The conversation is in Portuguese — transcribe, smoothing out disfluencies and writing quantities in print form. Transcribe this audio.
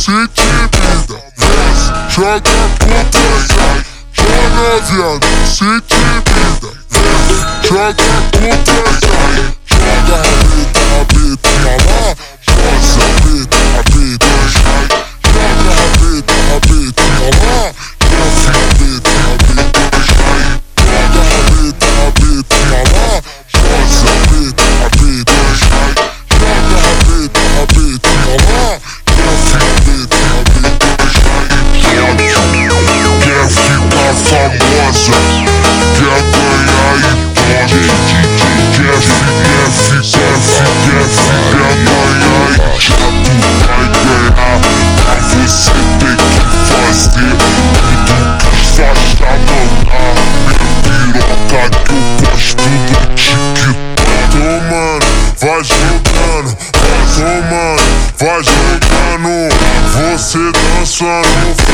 se timida, desce, joga contra, sai, joga viado, se timida, desce, joga contra, sai, joga rabeta pra lá, joga rabeta, sai, joga rabeta pra lá, joga rabeta, sai, joga rabeta pra lá, joga rabeta, sai, joga rabeta pra lá, joga rabeta, sai. Quer ficar famosa, quer ganhar idosa, quer ficar ganhar, já tu vai ganhar, mas você tem que fazer tudo que faixa mandar. Minha piroca que eu posto no TikTok. Tomando, vai jogando, vai tomando, vai jogando, você dançando.